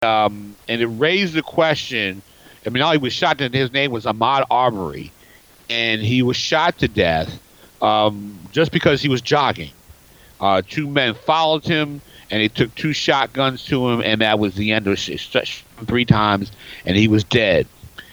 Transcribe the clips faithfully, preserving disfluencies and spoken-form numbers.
um, and it raised the question. I mean, all he was shot. To, his name was Ahmaud Arbery, and he was shot to death um, just because he was jogging. Uh, two men followed him, and they took two shotguns to him, and that was the end of it. Shot him three times, and he was dead.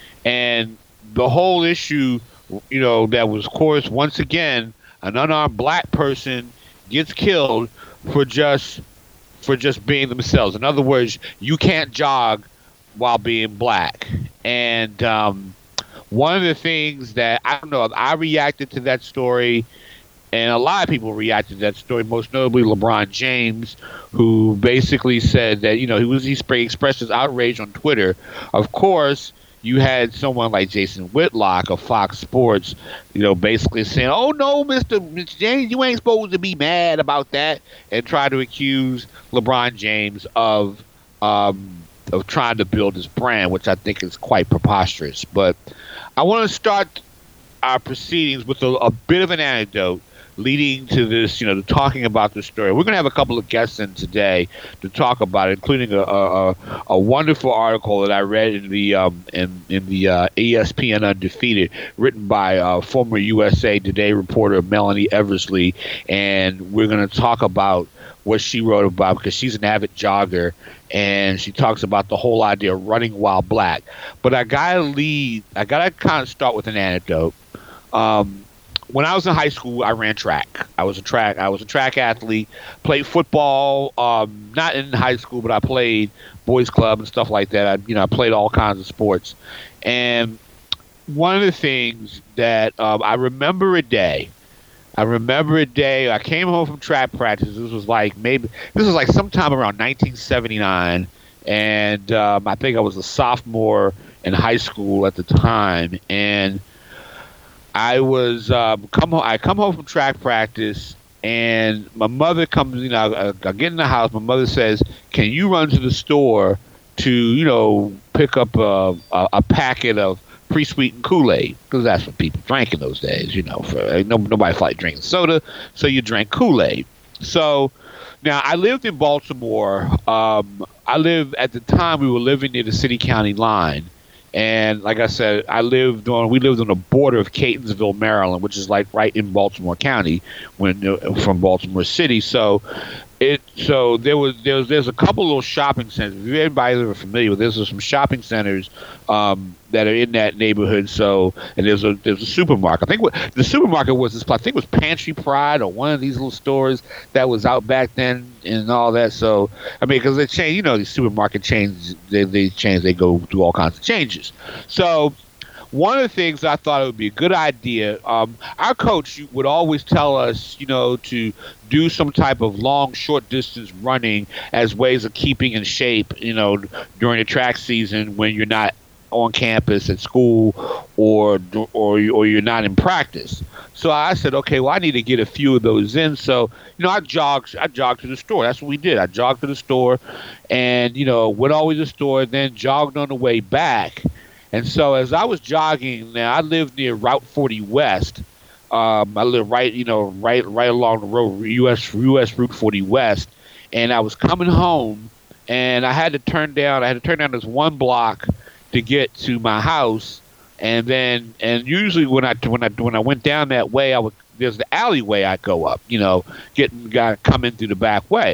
And the whole issue, you know, that was, of course, once again, an unarmed black person gets killed for just for just being themselves. In other words, you can't jog while being black. And um, one of the things that I don't know, I reacted to that story, and a lot of people reacted to that story. Most notably, LeBron James, who basically said that you know he was he expressed his outrage on Twitter. Of course, you had someone like Jason Whitlock of Fox Sports, you know, basically saying, "Oh no, Mister Mister James, you ain't supposed to be mad about that," and try to accuse LeBron James of um, of trying to build his brand, which I think is quite preposterous. But I want to start our proceedings with a, a bit of an anecdote leading to this, you know, to talking about this story. We're going to have a couple of guests in today to talk about it, including a a, a wonderful article that I read in the um, in in the uh, E S P N Undefeated, written by uh, former U S A Today reporter Melanie Eversley, and we're going to talk about what she wrote about because she's an avid jogger, and she talks about the whole idea of running while black. But I gotta lead. I gotta kind of start with an anecdote. Um, when I was in high school, I ran track. I was a track. I was a track athlete. Played football, um, not in high school, but I played boys club and stuff like that. I, you know, I played all kinds of sports. And one of the things that um, I remember a day, I remember a day. I came home from track practice. This was like maybe this was like sometime around nineteen seventy-nine, and um, I think I was a sophomore in high school at the time, and I was um, come home. I come home from track practice, and my mother comes. You know, I, I get in the house. My mother says, "Can you run to the store to, you know, pick up a, a, a packet of pre-sweetened Kool-Aid?" Because that's what people drank in those days. You know, for no, nobody felt like drinking soda, so you drank Kool-Aid. So now I lived in Baltimore. Um, I lived at the time we were living near the city-county line. And like I said, I lived on. We lived on the border of Catonsville, Maryland, which is like right in Baltimore County, when uh, from Baltimore City. So, it so there was there's there's a couple little shopping centers. If everybody's ever familiar with this, there's some shopping centers um, that are in that neighborhood. So, and there's a there's a supermarket. I think what, the supermarket was this. I think it was Pantry Pride or one of these little stores that was out back then and all that. So, I mean, because they change, you know, these supermarket chains, they they change, they go through all kinds of changes. So, one of the things I thought it would be a good idea, um, our coach would always tell us, you know, to do some type of long, short distance running as ways of keeping in shape, you know, during the track season when you're not on campus at school or or or you're not in practice. So I said, okay, well, I need to get a few of those in. So, you know, I jogged, I jogged to the store. That's what we did. I jogged to the store and, you know, went always to the store, then jogged on the way back. And so as I was jogging, now I live near Route forty West. Um, I live right, you know, right right along the road, U S U S Route forty West. And I was coming home, and I had to turn down. I had to turn down this one block to get to my house. And then, and usually when I when I when I went down that way, I would there's the alleyway I go up, you know, getting guy coming through the back way.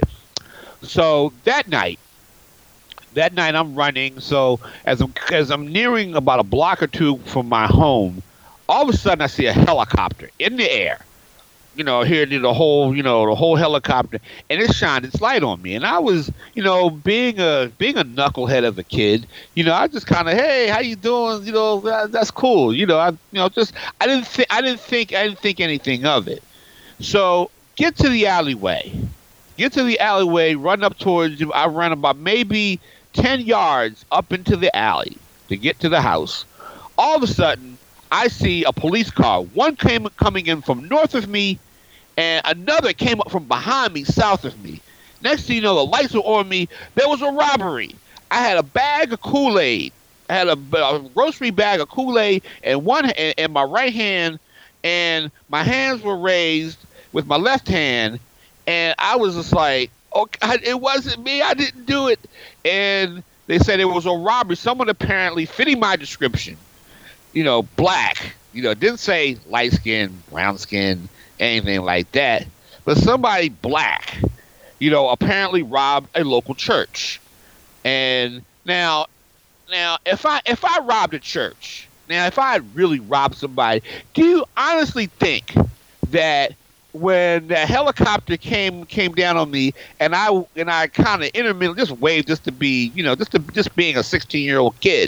So that night. That night I'm running, so as I'm as I'm nearing about a block or two from my home, all of a sudden I see a helicopter in the air. You know, here did the whole, you know, the whole helicopter, and it shined its light on me. And I was, you know, being a being a knucklehead of a kid, you know, I just kind of, hey, how you doing? You know, that, that's cool. You know, I, you know, just I didn't think I didn't think I didn't think anything of it. So get to the alleyway, get to the alleyway, run up towards you. I ran about maybe ten yards up into the alley to get to the house. All of a sudden, I see a police car. One came coming in from north of me, and another came up from behind me, south of me. Next thing you know, the lights were on me. There was a robbery. I had a bag of Kool-Aid. I had a, a grocery bag of Kool-Aid in one in, in my right hand, and my hands were raised with my left hand, and I was just like, oh, God, it wasn't me. I didn't do it. And They said it was a robbery. Someone apparently fitting my description, you know, black. You know, didn't say light skin, brown skin, anything like that. But somebody black, you know, apparently robbed a local church. And now, now, if I if I robbed a church, now if I had really robbed somebody, do you honestly think that when the helicopter came came down on me and I and I kind of intermittently just waved just to be, you know, just to just being a sixteen year old kid,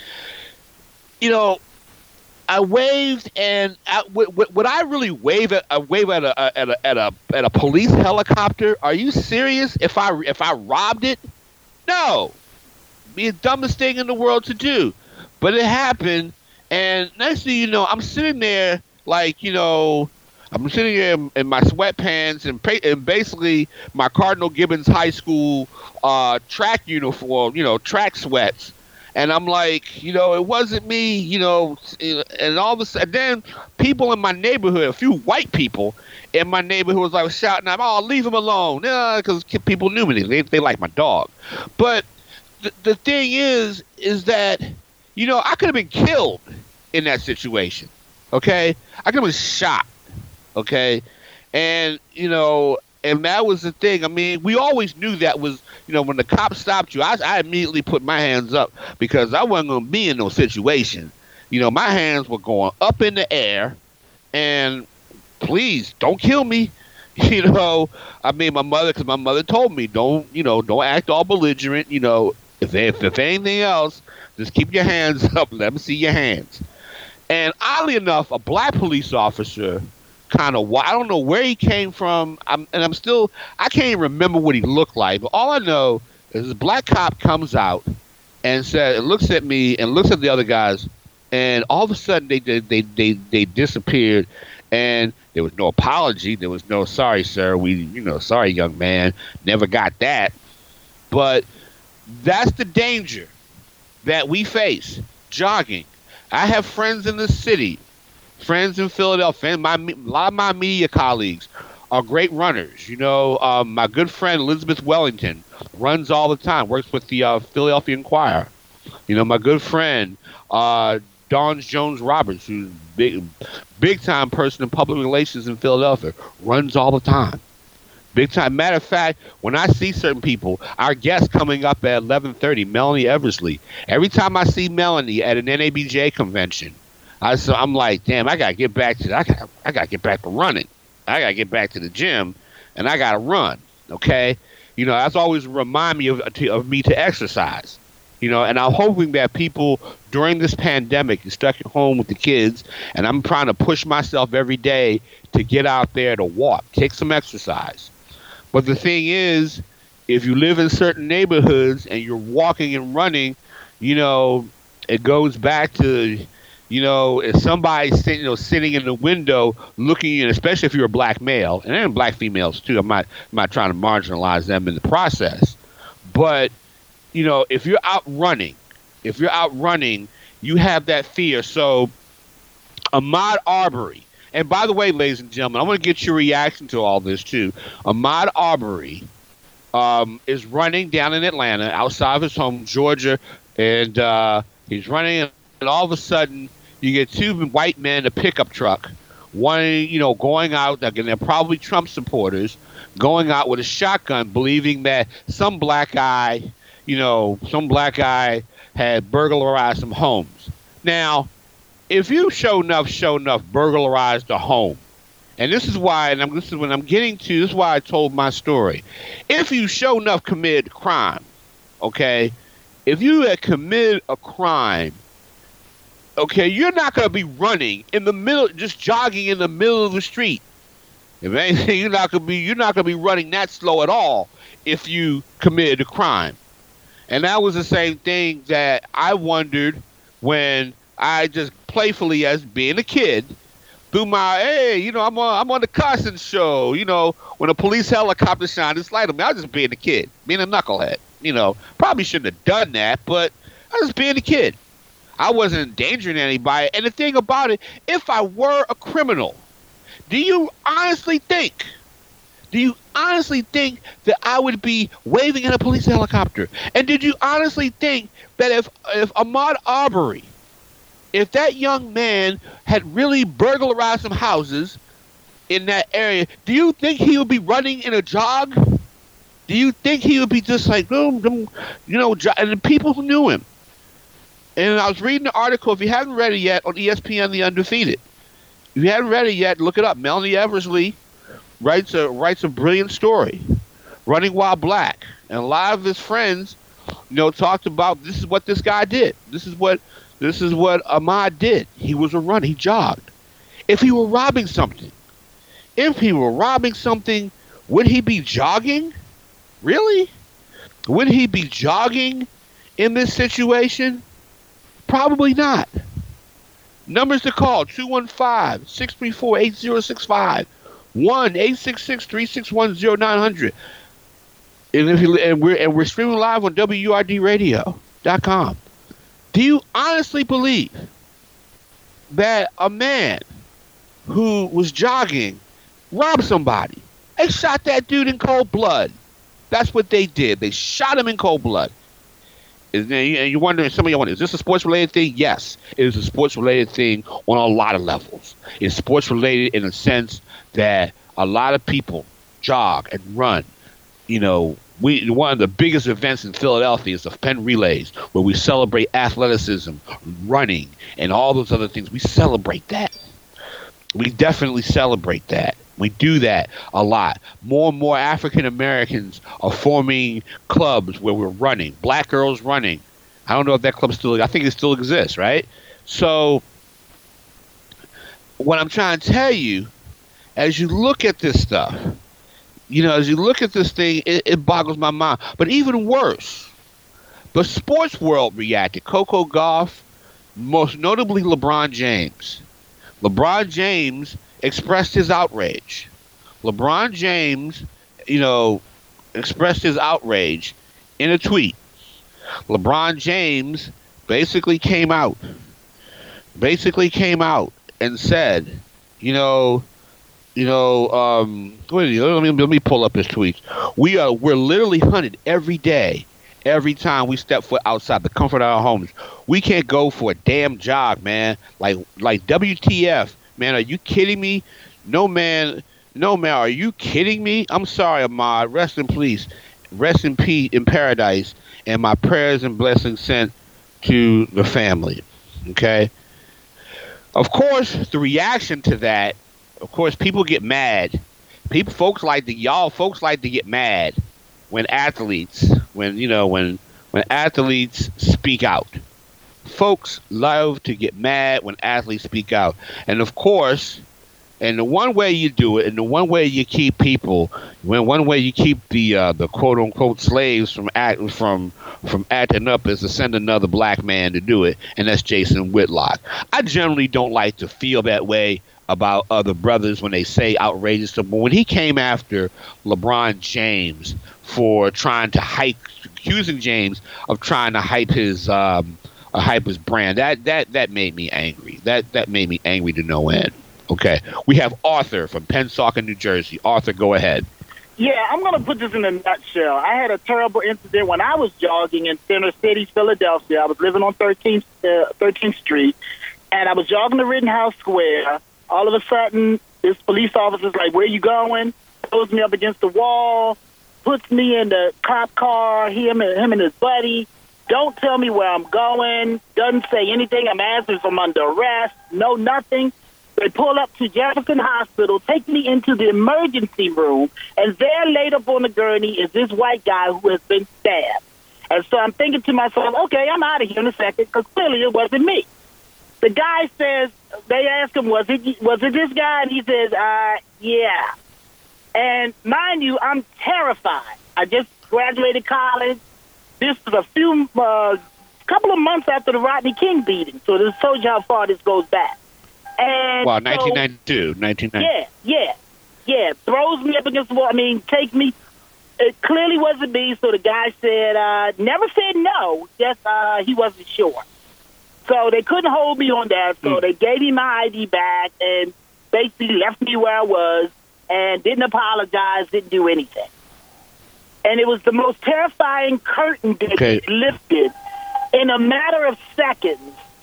you know, I waved, and I, w- w- would I really wave at a wave at a, at a at a at a police helicopter? Are you serious? If I if I robbed it, no, be the dumbest thing in the world to do. But it happened, and next thing you know, I'm sitting there like, you know, I'm sitting there in, in my sweatpants and, pa- and basically my Cardinal Gibbons High School uh, track uniform, you know, track sweats. And I'm like, you know, it wasn't me, you know, and all of a sudden, then people in my neighborhood, a few white people in my neighborhood was like shouting out, "Oh, leave him alone," because yeah, people knew me. They, they like my dog. But the, the thing is, is that, you know, I could have been killed in that situation, okay? I could have been shot, okay? And, you know, and that was the thing. I mean, we always knew that was, you know, when the cops stopped you, I, I immediately put my hands up because I wasn't going to be in no situation. You know, my hands were going up in the air, and please don't kill me. You know, I mean, my mother, because my mother told me, don't, you know, don't act all belligerent. You know, if, if, if anything else, just keep your hands up. Let me see your hands. And oddly enough, a black police officer, kind of, I don't know where he came from, I'm, and I'm still, I can't even remember what he looked like, but all I know is this black cop comes out and said, and looks at me and looks at the other guys, and all of a sudden they they they they, they disappeared, and there was no apology, there was no sorry sir, we, you know, sorry young man, never got that. But that's the danger that we face jogging. I have friends in the city, friends in Philadelphia, and my, a lot of my media colleagues are great runners. You know, um, my good friend Elizabeth Wellington runs all the time, works with the uh, Philadelphia Inquirer. You know, my good friend uh, Dawn Jones Roberts, who's big, big time person in public relations in Philadelphia, runs all the time. Big time. Matter of fact, when I see certain people, our guest coming up at eleven thirty, Melanie Eversley. Every time I see Melanie at an N A B J convention, I, so I'm like, damn, I gotta get back to, I got, I gotta get back to running. I gotta get back to the gym, and I gotta run. Okay, you know, that's always remind me of of me to exercise. You know, and I'm hoping that people during this pandemic is stuck at home with the kids, and I'm trying to push myself every day to get out there to walk, take some exercise. But the thing is, if you live in certain neighborhoods and you're walking and running, you know, it goes back to, you know, if somebody's sitting, you know, sitting in the window looking in, especially if you're a black male, and then black females too. I'm not, I'm not trying to marginalize them in the process. But, you know, if you're out running, if you're out running, you have that fear. So Ahmaud Arbery. And by the way, ladies and gentlemen, I want to get your reaction to all this, too. Ahmaud Arbery um, is running down in Atlanta, outside of his home, Georgia, and uh, he's running, and all of a sudden, you get two white men in a pickup truck, one, you know, going out, again, they're probably Trump supporters, going out with a shotgun, believing that some black guy, you know, some black guy had burglarized some homes. Now, if you show enough, show enough, burglarized a home, and this is why, and I'm, this is when I'm getting to, this is why I told my story. If you show enough committed crime, okay, if you had committed a crime, okay, you're not going to be running in the middle, just jogging in the middle of the street. If anything, you're not going to be, you're not going to be running that slow at all if you committed a crime. And that was the same thing that I wondered when I just playfully, as being a kid, through my, hey, you know, I'm on, I'm on the Carson show, you know, when a police helicopter shined its light on me. I was just being a kid, being a knucklehead, you know. Probably shouldn't have done that, but I was being a kid. I wasn't endangering anybody. And the thing about it, if I were a criminal, do you honestly think Do you honestly think that I would be waving at a police helicopter? And did you honestly think that if if Ahmaud Arbery, if that young man had really burglarized some houses in that area, do you think he would be running in a jog? Do you think he would be just like, boom, boom, you know, and the people who knew him? And I was reading the article, if you haven't read it yet, on E S P N The Undefeated. If you haven't read it yet, look it up. Melanie Eversley writes a writes a brilliant story, Running While Black. And a lot of his friends, you know, talked about this is what this guy did. This is what this is what Ahmaud did. He was a runner. He jogged. If he were robbing something, if he were robbing something, would he be jogging? Really? Would he be jogging in this situation? Probably not. Numbers to call, two one five, six three four, eight zero six five, one eight six six, three six one, zero nine hundred. And, if you, and, we're, and we're streaming live on W R D radio dot com. Do you honestly believe that a man who was jogging robbed somebody? They shot that dude in cold blood. That's what they did. They shot him in cold blood. And you're wondering, some of you wondering, is this a sports-related thing? Yes, it is a sports-related thing on a lot of levels. It's sports-related in the sense that a lot of people jog and run. You know, we one of the biggest events in Philadelphia is the Penn Relays, where we celebrate athleticism, running, and all those other things. We celebrate that. We definitely celebrate that. We do that a lot. More and more African Americans are forming clubs where we're running. Black Girls Running. I don't know if that club still, I think it still exists, right? So what I'm trying to tell you, as you look at this stuff, you know, as you look at this thing, it, it boggles my mind. But even worse, the sports world reacted. Coco Gauff, most notably LeBron James. LeBron James expressed his outrage. LeBron James, you know, expressed his outrage in a tweet. LeBron James basically came out, basically came out and said, you know, you know, um, wait, let me let me pull up his tweets. We are we're literally hunted every day, every time we step foot outside the comfort of our homes. We can't go for a damn jog, man. Like like W T F. Man, are you kidding me? No, man. No, man. Are you kidding me? I'm sorry, Ahmaud. Rest in peace. Rest in peace in paradise. And my prayers and blessings sent to the family. Okay? Of course, the reaction to that, of course, people get mad. People, folks like to, y'all folks like to get mad when athletes, when, you know, when, when athletes speak out. Folks love to get mad when athletes speak out. And of course, and the one way you do it, and the one way you keep people, when one way you keep the uh, the quote unquote slaves from act from from acting up, is to send another black man to do it, and that's Jason Whitlock. I generally don't like to feel that way about other brothers when they say outrageous stuff, but when he came after LeBron James for trying to hype, accusing James of trying to hype his um, uh, hype his brand, that that that made me angry. That that made me angry to no end. Okay, we have Arthur from Pensacola, New Jersey. Arthur, go ahead. Yeah, I'm going to put this in a nutshell. I had a terrible incident when I was jogging in Center City, Philadelphia. I was living on thirteenth, uh, thirteenth Street, and I was jogging to Rittenhouse Square. All of a sudden, this police officer's like, "Where you going?" Throws me up against the wall, puts me in the cop car, him and, him and his buddy. Don't tell me where I'm going. Doesn't say anything. I'm asking if I'm under arrest. No, nothing. They pull up to Jefferson Hospital, take me into the emergency room, and there laid up on the gurney is this white guy who has been stabbed. And so I'm thinking to myself, okay, I'm out of here in a second, because clearly it wasn't me. The guy says, they ask him, was it was it this guy? And he says, uh, yeah. And mind you, I'm terrified. I just graduated college. This was a few, uh, couple of months after the Rodney King beating, so this told you how far this goes back. And wow, so, nineteen ninety-two, nineteen ninety. Yeah, yeah, yeah. Throws me up against the wall. I mean, take me. It clearly wasn't me. So the guy said, uh, never said no. Just uh, he wasn't sure. So they couldn't hold me on that. So mm. they gave me my I D back and basically left me where I was. and didn't apologize, didn't do anything. And it was the most terrifying curtain that Okay. lifted in a matter of seconds.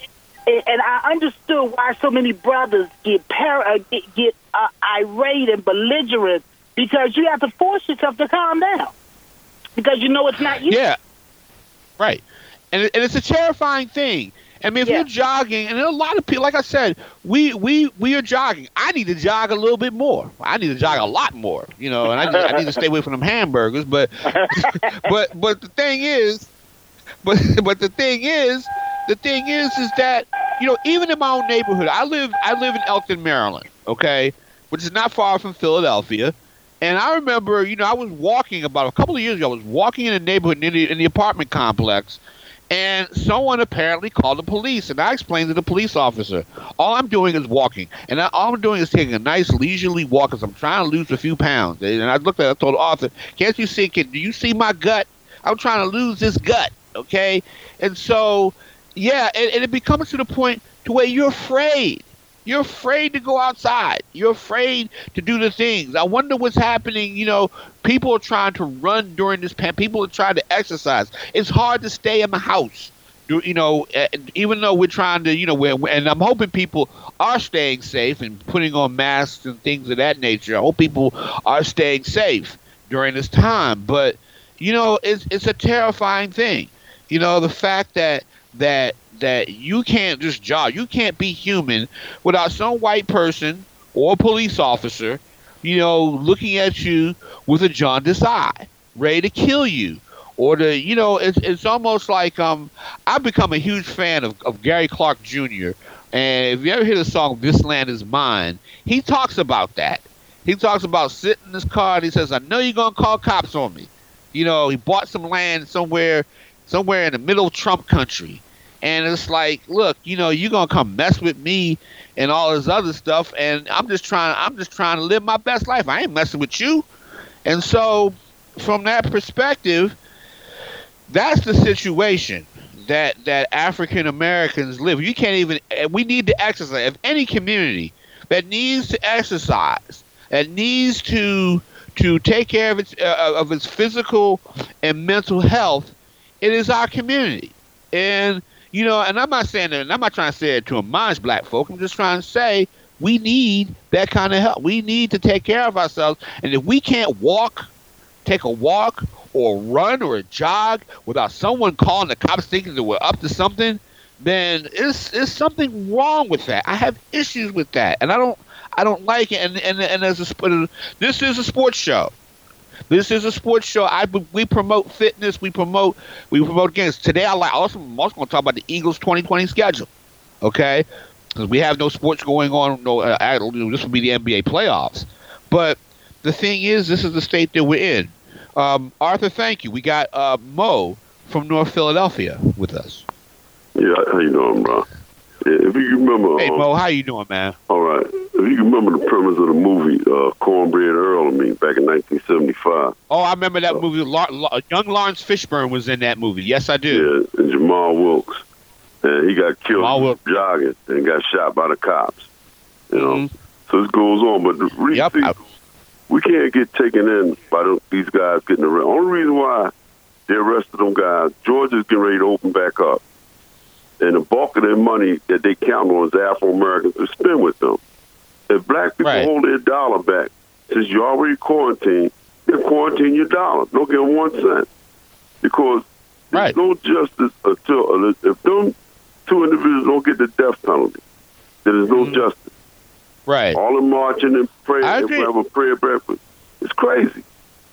And and I understood why so many brothers get par- uh, get, get uh, irate and belligerent, because you have to force yourself to calm down because you know it's not you. Yeah, right. And, it, and it's a terrifying thing. I mean, if Yeah. you're jogging, and there are a lot of people, like I said, we, we, we are jogging. I need to jog a little bit more. I need to jog a lot more, you know, and I, just, I need to stay away from them hamburgers. But, but, but the thing is, but, but the thing is, the thing is, is that, you know, even in my own neighborhood, I live, I live in Elkton, Maryland, okay, which is not far from Philadelphia. And I remember, you know, I was walking about a couple of years ago. I was walking in a neighborhood in the, in the apartment complex, and someone apparently called the police. And I explained to the police officer, all I'm doing is walking. And I, all I'm doing is taking a nice leisurely walk because I'm trying to lose a few pounds. And I looked at it, I told the officer, can't you see, can, do you see my gut? I'm trying to lose this gut, okay? And so, yeah, and, and it becomes to the point to where you're afraid. You're afraid to go outside. You're afraid to do the things. I wonder what's happening. You know, people are trying to run during this pandemic. People are trying to exercise. It's hard to stay in the house. You know, even though we're trying to, you know, we're, and I'm hoping people are staying safe and putting on masks and things of that nature. I hope people are staying safe during this time. But, you know, it's it's a terrifying thing. You know, the fact that that that you can't just jog. You can't be human without some white person or police officer, you know, looking at you with a jaundiced eye, ready to kill you. Or to, you know, it's it's almost like um, I've become a huge fan of, of Gary Clark Junior And if you ever hear the song "This Land Is Mine," he talks about that. He talks about sitting in his car and he says, "I know you're gonna call cops on me." You know, he bought some land somewhere, somewhere in the middle of Trump country. And it's like, look, you know, you're gonna come mess with me and all this other stuff, and I'm just trying, I'm just trying to live my best life. I ain't messing with you. And so, from that perspective, that's the situation that that African Americans live. You can't even. We need to exercise. If any community that needs to exercise, that needs to to take care of its uh, of its physical and mental health, it is our community. And you know, and I'm not saying that, and I'm not trying to say it to admonish black folk. I'm just trying to say we need that kind of help. We need to take care of ourselves. And if we can't walk, take a walk, or run or jog without someone calling the cops thinking that we're up to something, then it's, it's something wrong with that. I have issues with that, and I don't I don't like it. And and and as a this is a sports show. This is a sports show. I we promote fitness. We promote we promote games. Today I like also I'm also going to talk about the Eagles twenty twenty schedule. Okay, because we have no sports going on. No, uh, this will be the N B A playoffs. But the thing is, this is the state that we're in. Um, Arthur, thank you. We got uh, Mo from North Philadelphia with us. Yeah, how you doing, bro? Yeah, if you remember, hey um, Mo, how you doing, man? All right. If you remember the premise of the movie, uh, Cornbread Earl, I mean, back in nineteen seventy-five. Oh, I remember that uh, movie. La- La- young Lawrence Fishburne was in that movie. Yes, I do. Yeah, and Jamal Wilkes, and he got killed jogging and got shot by the cops. You know, mm-hmm. So this goes on, but the reason yep, I- we can't get taken in by the, these guys getting arrested. Only reason why they arrested them guys, Georgia's getting ready to open back up. And the bulk of their money that they count on is Afro-Americans to spend with them. If black people right. hold their dollar back, since you're already quarantined, then quarantine your dollar. Don't give them one cent. Because there's right. no justice until, if them two individuals don't get the death penalty, then there's no mm-hmm. justice. Right. All the marching and praying and have a prayer breakfast. It's crazy.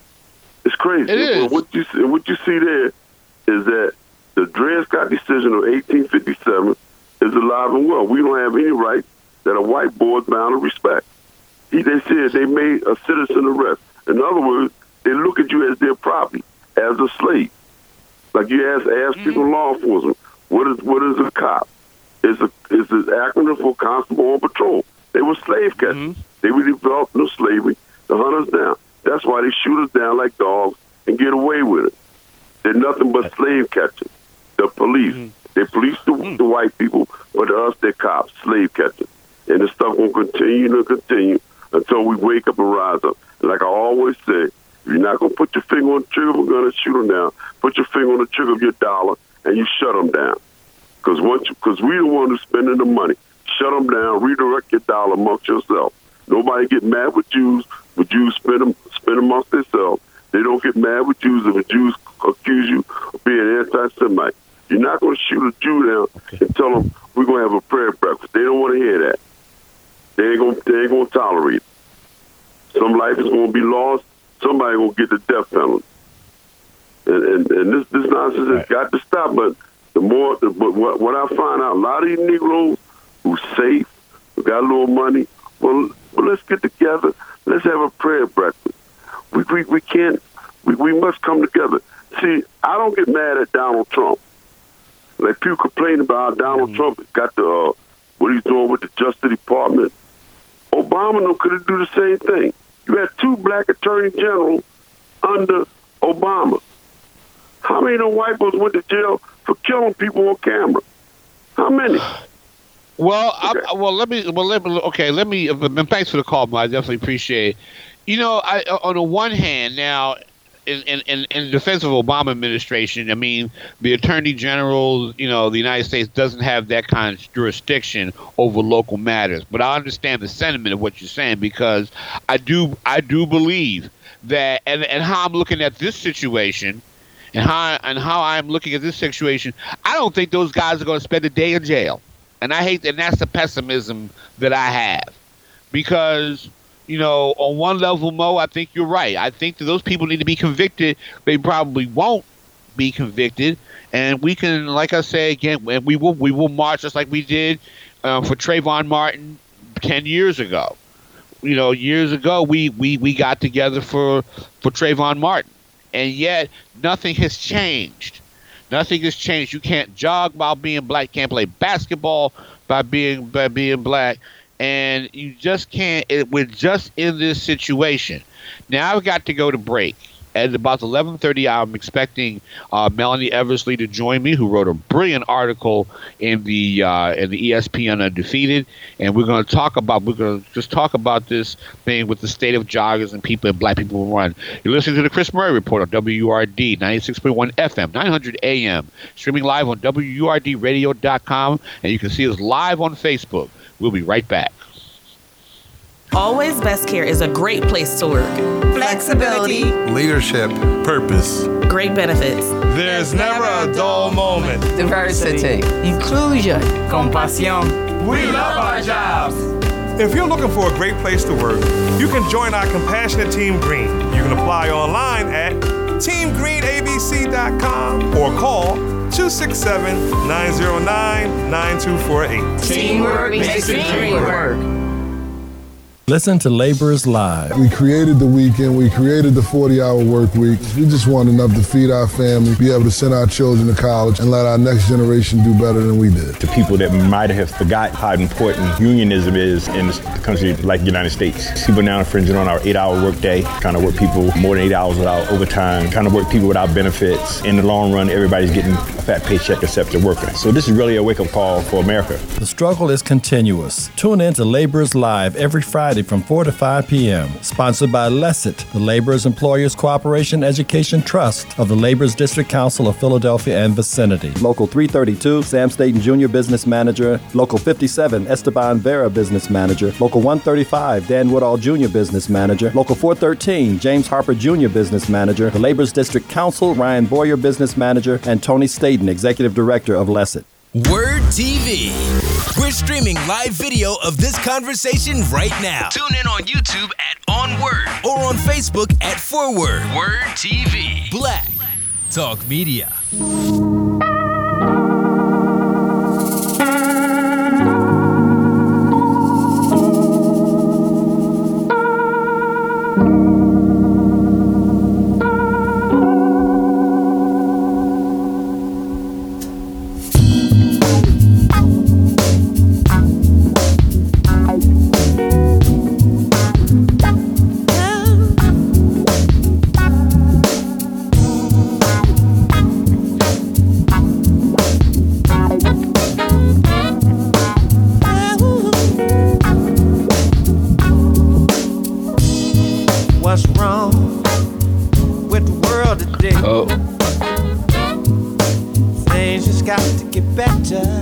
It's crazy. It is. What you see, what you see there is that the Dred Scott decision of eighteen fifty-seven is alive and well. We don't have any right that a white boy is bound to respect. He, they said they made a citizen arrest. In other words, they look at you as their property, as a slave. Like you ask, ask mm-hmm. people in law enforcement, what is what is a cop? It's a it's an acronym for constable on patrol. They were slave catchers. Mm-hmm. They were developed no slavery to hunt us down. That's why they shoot us down like dogs and get away with it. They're nothing but slave catchers. The police. Mm-hmm. They police the, mm-hmm. the white people, but to us, they're cops, slave catchers. And the stuff will continue to continue until we wake up and rise up. And like I always say, if you're not going to put your finger on the trigger, we're going to shoot them down. Put your finger on the trigger of your dollar, and you shut them down. Because once, because we the one who's spending the money. Shut them down. Redirect your dollar amongst yourself. Nobody get mad with Jews. But Jews spend them, spend amongst themselves. They don't get mad with Jews if a Jews accuse you of being anti-Semite. You're not going to shoot a Jew down okay. and tell them we're going to have a prayer breakfast. They don't want to hear that. They ain't going. They ain't going to tolerate it. Some life is going to be lost. Somebody going to get the death penalty. And and, and this this nonsense right. has got to stop. But the more, the, but what, what I find out, a lot of these Negroes who's safe, who got a little money. Well, well, let's get together. Let's have a prayer breakfast. We we, we can't. We, we must come together. See, I don't get mad at Donald Trump. Like people complain about how Donald mm-hmm. Trump got the uh, what he's doing with the Justice Department. Obama could do the same thing. You had two black attorney generals under Obama. How many of the white boys went to jail for killing people on camera? How many? Well, okay. I, well, let me. Well, let me. Okay, let me. And thanks for the call, Mike. I definitely appreciate it. You know, I, on the one hand, now, in, in in defense of Obama administration, I mean, the Attorney General, you know, the United States doesn't have that kind of jurisdiction over local matters. But I understand the sentiment of what you're saying, because I do I do believe that, and and how I'm looking at this situation, and how and how I'm looking at this situation, I don't think those guys are going to spend a day in jail. And I hate, and that's the pessimism that I have, because, you know, on one level, Mo, I think you're right. I think that those people need to be convicted. They probably won't be convicted, and we can, like I say again, we will we will march just like we did uh, for Trayvon Martin ten years ago. You know, years ago we we, we got together for for Trayvon Martin, and yet nothing has changed. Nothing has changed. You can't jog while being black. You can't play basketball by being by being black, and you just can't. It, we're just in this situation. Now I've got to go to break. At about eleven thirty, I'm expecting uh, Melanie Eversley to join me, who wrote a brilliant article in the uh, in the E S P N Undefeated, and we're going to talk about we're going to just talk about this thing with the state of joggers and people and black people who run. You're listening to the Chris Murray Report on W U R D ninety-six point one F M, nine hundred A M, streaming live on W U R D radio dot com, and you can see us live on Facebook. We'll be right back. Always Best Care is a great place to work. Flexibility, leadership, purpose, great benefits. There's never a dull moment. Diversity, inclusion, compasión. We love our jobs. If you're looking for a great place to work, you can join our compassionate Team Green. You can apply online at team green a b c dot com or call two six seven, nine zero nine, nine two four eight. Teamwork makes the dream work. Listen to Laborers Live. We created the weekend. We created the forty-hour work week. We just want enough to feed our family, be able to send our children to college, and let our next generation do better than we did. To people that might have forgot how important unionism is in a country like the United States. People now infringing on our eight-hour workday, trying to work people more than eight hours without overtime, trying to work people without benefits. In the long run, everybody's getting a fat paycheck except the worker. So this is really a wake-up call for America. The struggle is continuous. Tune in to Laborers Live every Friday from four to five p.m. Sponsored by LESIT, the Laborers Employers Cooperation Education Trust of the Laborers District Council of Philadelphia and vicinity. Local three thirty-two, Sam Staten Junior Business Manager. Local fifty-seven, Esteban Vera Business Manager. Local one thirty-five, Dan Woodall Junior Business Manager. Local four thirteen, James Harper Junior Business Manager. The Laborers District Council, Ryan Boyer Business Manager, and Tony Staten, Executive Director of LESIT. Word T V. We're streaming live video of this conversation right now. Tune in on YouTube at On Word or on Facebook at Forward. Word T V. Black Talk Media. better.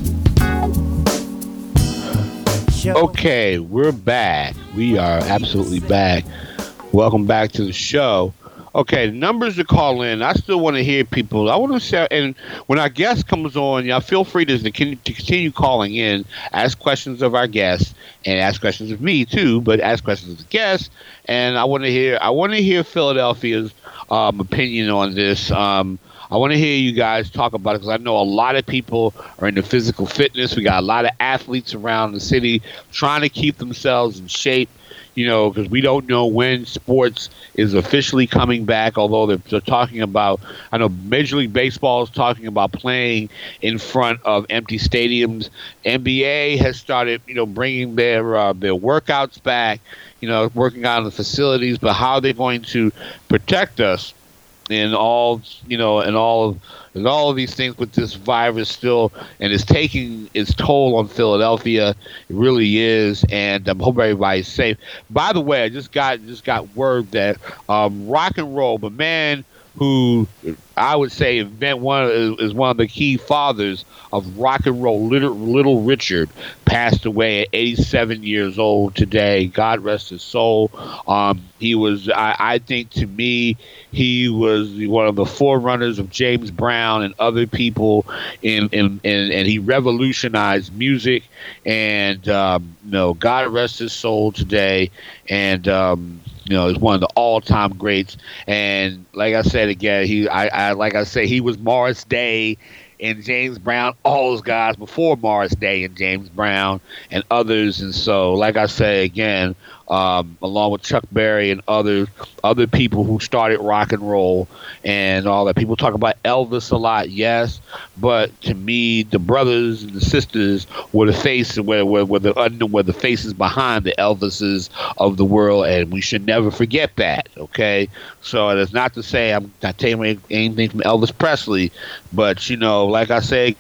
Okay, we're back. We are absolutely back. Welcome back to the show. Okay, the numbers to call in. I still want to hear people. I want to say, and when our guest comes on, y'all feel free to, to continue calling in, ask questions of our guests, and ask questions of me too. But ask questions of the guests, and I want to hear. I want to hear Philadelphia's um, opinion on this. Um, I want to hear you guys talk about it because I know a lot of people are into physical fitness. We got a lot of athletes around the city trying to keep themselves in shape. You know, because we don't know when sports is officially coming back, although they're, they're talking about, I know Major League Baseball is talking about playing in front of empty stadiums. N B A has started, you know, bringing their uh, their workouts back, you know, working out in the facilities, but how are they going to protect us in all, you know, and all of and all of these things with this virus still, and it's taking its toll on Philadelphia. It really is, and I um, hope everybody's safe. By the way, I just got just got word that um, rock and roll, the man who I would say invent one is, is one of the key fathers of rock and roll, Little, Little Richard, passed away at eighty-seven years old today. God rest his soul. Um, he was, I, I think, to me, he was one of the forerunners of James Brown and other people, in, in, in and he revolutionized music. And um, you know, God rest his soul today. And um, you know, he's one of the all-time greats. And like I said again, he, I, I like I say, he was Morris Day and James Brown, all those guys before Morris Day and James Brown and others. And so, like I say again, um, along with Chuck Berry and other other people who started rock and roll and all that. People talk about Elvis a lot, yes, but to me, the brothers and the sisters were the face, were, were, were the were the faces behind the Elvises of the world, and we should never forget that. Okay, so that's not to say I'm not taking anything from Elvis Presley, but you know, like I say,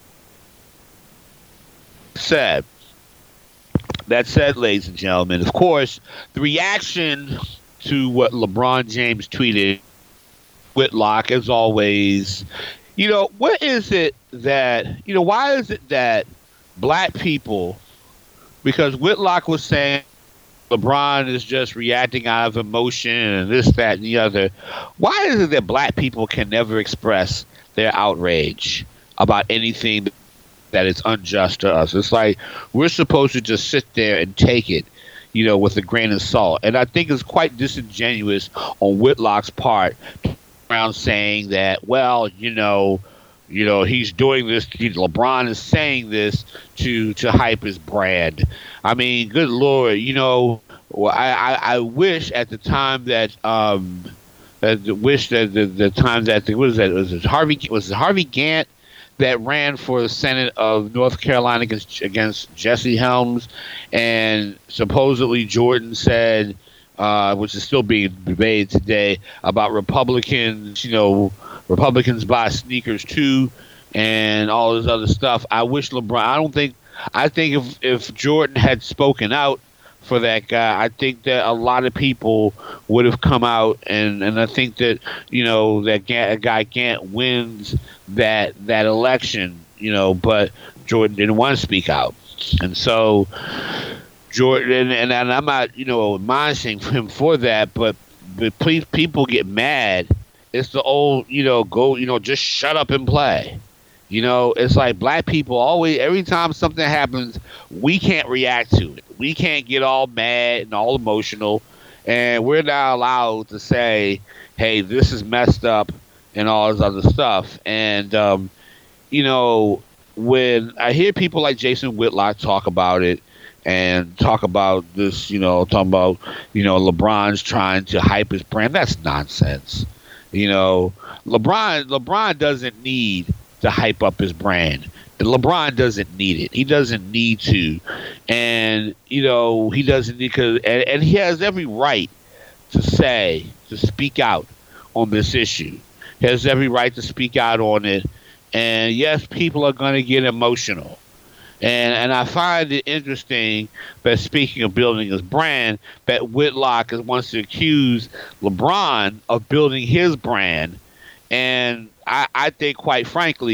said. That said, ladies and gentlemen, of course, the reaction to what LeBron James tweeted, Whitlock, as always, you know, what is it that, you know, why is it that black people, because Whitlock was saying LeBron is just reacting out of emotion and this, that, and the other, why is it that black people can never express their outrage about anything that is unjust to us? It's like we're supposed to just sit there and take it, you know, with a grain of salt. And I think it's quite disingenuous on Whitlock's part around saying that, well, you know, you know, he's doing this. LeBron is saying this to to hype his brand. I mean, good Lord, you know, I I, I wish at the time that um, that wish that the, the time that what was that was it Harvey was it Harvey Gantt that ran for the Senate of North Carolina against, against Jesse Helms, and supposedly Jordan said, uh, which is still being debated today, about Republicans, you know, Republicans buy sneakers too, and all this other stuff. I wish LeBron, I don't think, I think if, if Jordan had spoken out for that guy, I think that a lot of people would have come out, and, and I think that, you know, that Gant, guy Gant wins that that election, you know, but Jordan didn't want to speak out. And so Jordan, and, and I'm not, you know, admonishing him for that, but, but please, people get mad. It's the old, you know, go, you know, just shut up and play. You know, it's like black people always, every time something happens, we can't react to it. We can't get all mad and all emotional, and we're not allowed to say, hey, this is messed up and all this other stuff. And, um, you know, when I hear people like Jason Whitlock talk about it and talk about this, you know, talking about, you know, LeBron's trying to hype his brand, that's nonsense. You know, LeBron, LeBron doesn't need to hype up his brand. LeBron doesn't need it. He doesn't need to. And, you know, he doesn't need to, and, and he has every right to say, to speak out on this issue. He has every right to speak out on it. And yes, people are going to get emotional. And and I find it interesting that, speaking of building his brand, that Whitlock wants to accuse LeBron of building his brand. And I, I think, quite frankly,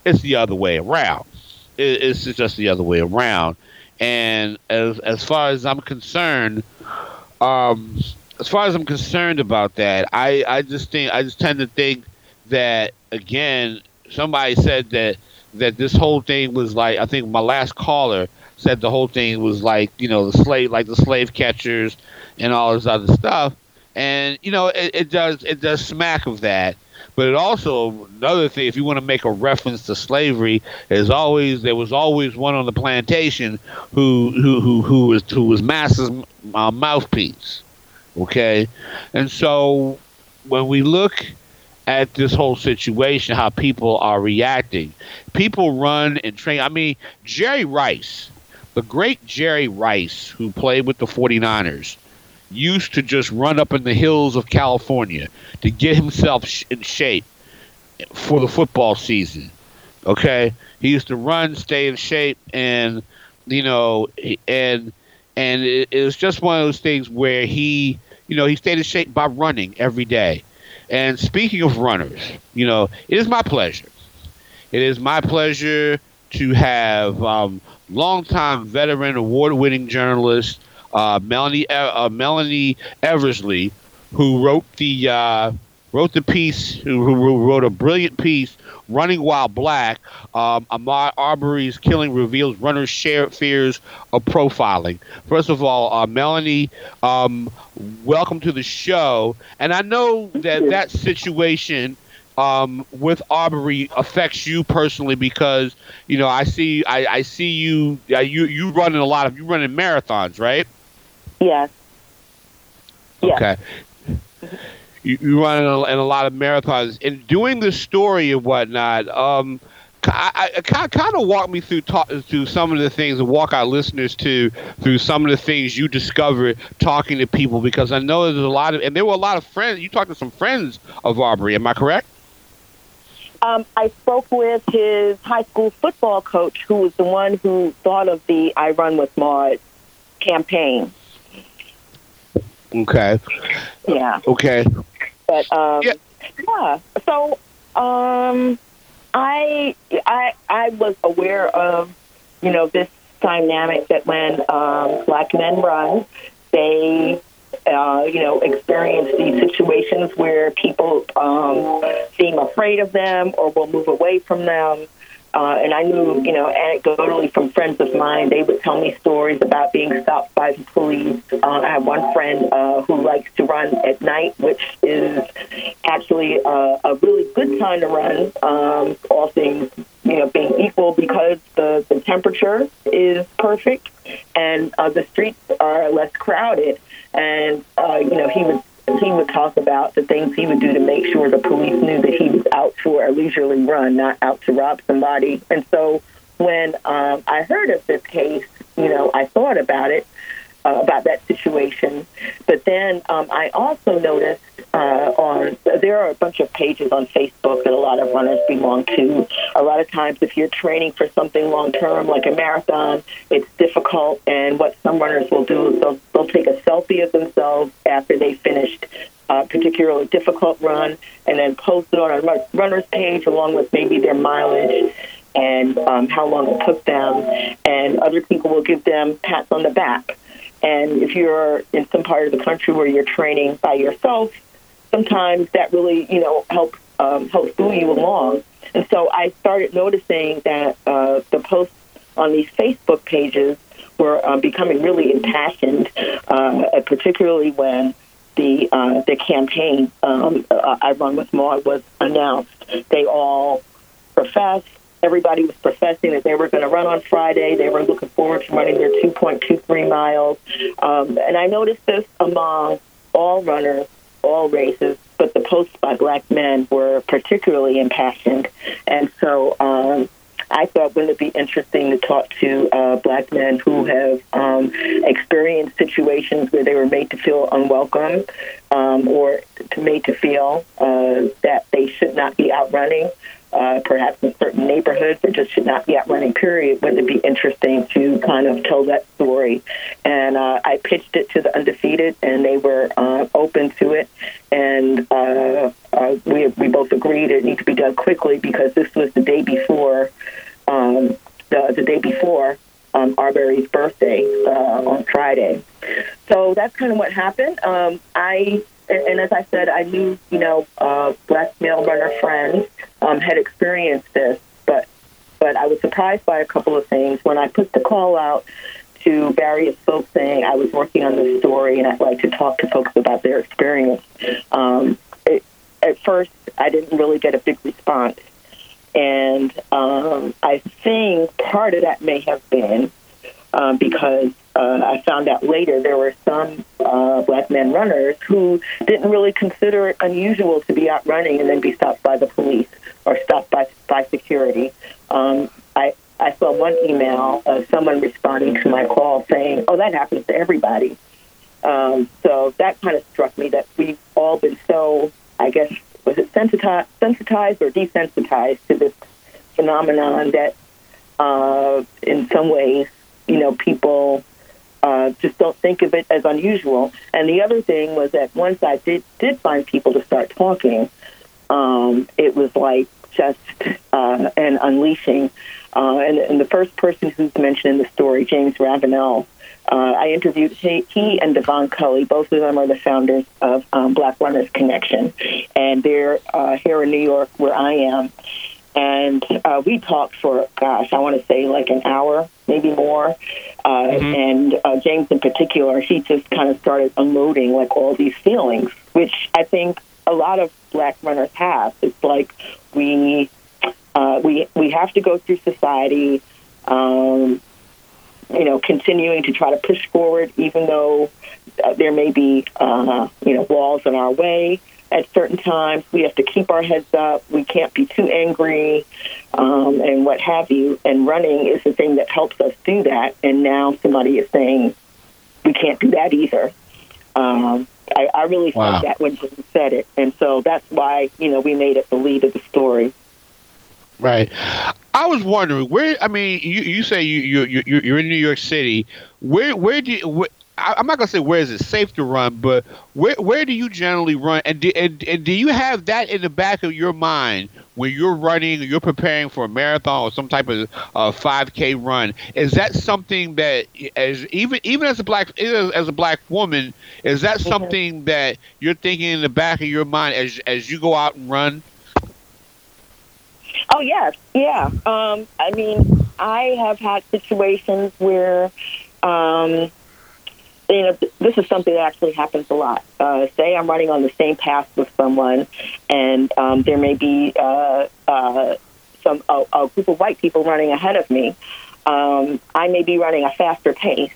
It's the other way around. It, it's just the other way around. And as as far as I'm concerned, um, as far as I'm concerned about that, I, I just think I just tend to think that, again, somebody said that that this whole thing was like, I think my last caller said the whole thing was like, you know, the slave, like the slave catchers and all this other stuff. And, you know, it, it does it does smack of that. But it also, another thing, if you want to make a reference to slavery, is always there was always one on the plantation who who who, who was who was Master's uh, mouthpiece. Okay, and so when we look at this whole situation, how people are reacting, people run and train. I mean, Jerry Rice, the great Jerry Rice, who played with the forty-niners, used to just run up in the hills of California to get himself sh- in shape for the football season. Okay, he used to run, stay in shape, and you know, and and it, it was just one of those things where he, you know, he stayed in shape by running every day. And speaking of runners, you know, it is my pleasure. It is my pleasure to have um, longtime veteran, award-winning journalist uh, Melanie uh, Melanie Eversley, who wrote the uh, wrote the piece, who, who wrote a brilliant piece, Running While Black. Um, Ahmaud Arbery's killing reveals runners' shared fears of profiling. First of all, uh, Melanie, um, welcome to the show. And I know that that situation um, with Arbery affects you personally because, you know, I see I, I see you, uh, you you running a lot of, you running marathons, right? Yes. Yes. Okay. You, you run in a, in a lot of marathons. And doing this story and whatnot, um, I, I, I kind of walk me through talk, through some of the things and walk our listeners to through some of the things you discovered talking to people, because I know there's a lot of, and there were a lot of friends. You talked to some friends of Arbery, am I correct? Um, I spoke with his high school football coach, who was the one who thought of the I Run With Maude campaign. Okay. Yeah. Okay. But um, yeah. yeah. So um, I I I was aware of, you know, this dynamic that when um, black men run, they uh, you know experience these situations where people um, seem afraid of them or will move away from them. Uh, and I knew, you know, anecdotally from friends of mine, they would tell me stories about being stopped by the police. Uh, I have one friend uh, who likes to run at night, which is actually uh, a really good time to run, um, all things, you know, being equal, because the, the temperature is perfect and uh, the streets are less crowded. And, uh, you know, he was he would talk about the things he would do to make sure the police knew that he was out for a leisurely run, not out to rob somebody. And so when um, I heard of this case, you know, I thought about it, uh, about that situation. But then um, I also noticed uh, on, there are a bunch of pages on Facebook that a lot of runners belong to. A lot of times if you're training for something long-term, like a marathon, it's difficult. And what some runners will do is they'll, they'll take a selfie of themselves after they finished a particularly difficult run and then post it on a runner's page along with maybe their mileage and um, how long it took them. And other people will give them pats on the back. And if you're in some part of the country where you're training by yourself, sometimes that really, you know, helps um, helps move you along. And so I started noticing that uh, the posts on these Facebook pages were um, becoming really impassioned, uh, particularly when the uh, the campaign um, uh, I Run With Maude was announced. They all professed. Everybody was professing that they were going to run on Friday. They were looking forward to running their two point two three miles. Um, and I noticed this among all runners, all races, but the posts by black men were particularly impassioned. And so um, I thought, wouldn't it be interesting to talk to uh, black men who have um, experienced situations where they were made to feel unwelcome um, or to made to feel uh, that they should not be out running. Uh, perhaps in certain neighborhoods, or just should not be out running, period. Wouldn't it be interesting to kind of tell that story? And uh, I pitched it to the Undefeated, and they were uh, open to it. And uh, uh, we we both agreed it needed to be done quickly because this was the day before um, the the day before um, Arbery's birthday uh, on Friday. So that's kind of what happened. Um, I and, and as I said, I knew you know uh, black male runner friends um, had experienced this, but but I was surprised by a couple of things when I put the call out to various folks saying I was working on this story and I'd like to talk to folks about their experience. Um, it, at first, I didn't really get a big response. And um, I think part of that may have been um, because uh, I found out later there were some uh, black men runners who didn't really consider it unusual to be out running and then be stopped by the police or stopped by, by security. Um, I I saw one email of someone responding to my call saying, oh, that happens to everybody. Um, so that kind of struck me that we've all been so, I guess, was it sensitized, sensitized or desensitized to this phenomenon that uh, in some ways, you know, people uh, just don't think of it as unusual. And the other thing was that once I did, did find people to start talking, um, it was like just uh, an unleashing. Uh, and, and the first person who's mentioned in the story, James Ravenel, uh, I interviewed he, he and Devon Cully. Both of them are the founders of um, Black Runners Connection. And they're uh, here in New York where I am. And uh, we talked for, gosh, I want to say like an hour, maybe more. Uh, mm-hmm. And uh, James in particular, he just kind of started unloading like all these feelings, which I think a lot of black runners have. It's like we... Uh, we we have to go through society, um, you know, continuing to try to push forward, even though uh, there may be, uh, you know, walls in our way at certain times. We have to keep our heads up. We can't be too angry um, and what have you. And running is the thing that helps us do that. And now somebody is saying we can't do that either. Um, I, I really wow. felt that when Jim said it. And so that's why, you know, we made it the lead of the story. Right. I was wondering where. I mean, you, you say you you you you're in New York City. Where where do you? Where, I'm not gonna say where is it safe to run, but where where do you generally run? And do, and and do you have that in the back of your mind when you're running, you're preparing for a marathon or some type of uh, five K run? Is that something that, as even even as a black as a black woman, is that something mm-hmm. that you're thinking in the back of your mind as as you go out and run? Oh, yes. Yeah. Um, I mean, I have had situations where, um, you know, th- this is something that actually happens a lot. Uh, say I'm running on the same path with someone, and um, there may be uh, uh, some a, a group of white people running ahead of me. Um, I may be running a faster pace,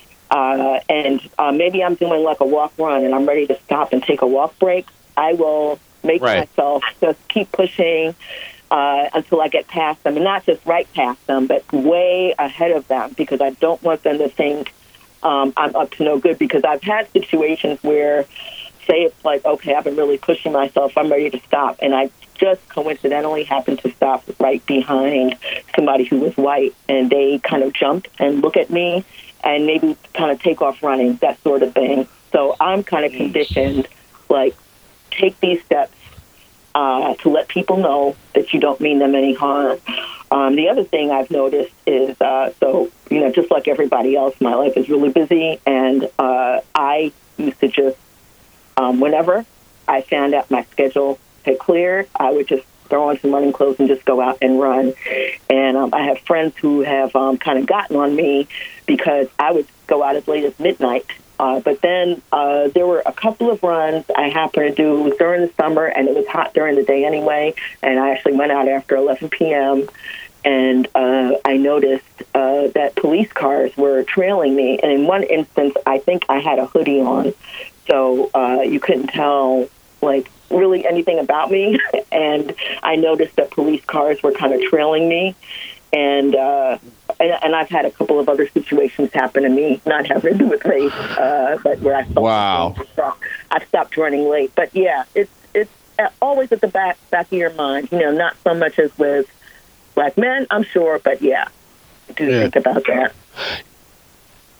uh, and uh, maybe I'm doing like a walk-run, and I'm ready to stop and take a walk break. I will make right. myself just keep pushing Uh, until I get past them, and not just right past them, but way ahead of them, because I don't want them to think um, I'm up to no good. Because I've had situations where, say it's like, okay, I've been really pushing myself, I'm ready to stop, and I just coincidentally happened to stop right behind somebody who was white, and they kind of jumped and look at me and maybe kind of take off running, that sort of thing. So I'm kind of conditioned, like, take these steps Uh, to let people know that you don't mean them any harm. Um, the other thing I've noticed is, uh, so, you know, just like everybody else, my life is really busy, and uh, I used to just, um, whenever I found out my schedule had cleared, I would just throw on some running clothes and just go out and run. And um, I have friends who have um, kind of gotten on me because I would go out as late as midnight. Uh, but then uh, there were a couple of runs I happened to do. It was during the summer, and it was hot during the day anyway. And I actually went out after eleven p.m., and uh, I noticed uh, that police cars were trailing me. And in one instance, I think I had a hoodie on, so uh, you couldn't tell, like, really anything about me. And I noticed that police cars were kind of trailing me. And, uh, and and I've had a couple of other situations happen to me, not having to do with race, uh, but where I felt wow. I've stopped running late. But yeah, it's it's always at the back back of your mind. You know, not so much as with black men, I'm sure, but yeah, do yeah. think about that.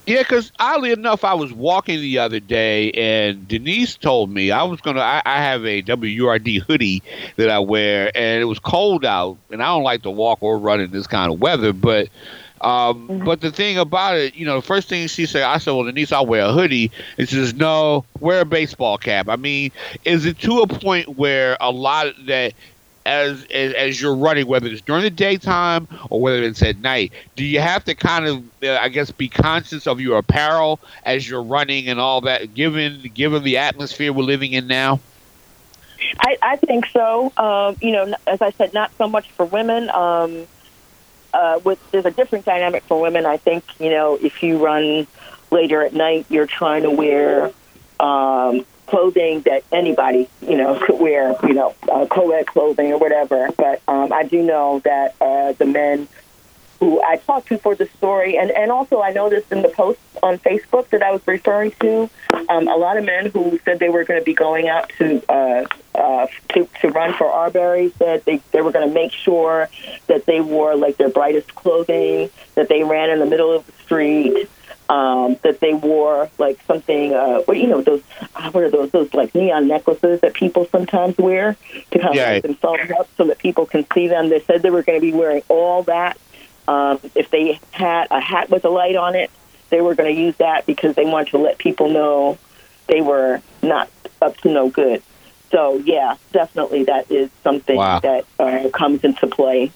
Yeah, because oddly enough, I was walking the other day, and Denise told me I was gonna. I, I have a W U R D hoodie that I wear, and it was cold out, and I don't like to walk or run in this kind of weather. But, um, mm-hmm. but the thing about it, you know, the first thing she said, I said, "Well, Denise, I'll wear a hoodie." And she says, "No, wear a baseball cap." I mean, is it to a point where a lot of that? As, as as you're running, whether it's during the daytime or whether it's at night, do you have to kind of, uh, I guess, be conscious of your apparel as you're running and all that, given given the atmosphere we're living in now? I, I think so. Um, you know, as I said, not so much for women. Um, uh, with there's a different dynamic for women. I think, you know, if you run later at night, you're trying to wear Um, clothing that anybody, you know, could wear, you know, uh, co-ed clothing or whatever. But um, I do know that uh, the men who I talked to for the story, and, and also I noticed in the posts on Facebook that I was referring to, um, a lot of men who said they were going to be going out to, uh, uh, to to run for Arbery said they, they were going to make sure that they wore, like, their brightest clothing, that they ran in the middle of the street, Um, that they wore like something, uh, what you know, those what are those? Those like neon necklaces that people sometimes wear to kind of yeah. light themselves up so that people can see them. They said they were going to be wearing all that. Um, if they had a hat with a light on it, they were going to use that because they wanted to let people know they were not up to no good. So yeah, definitely that is something wow. that uh, comes into play.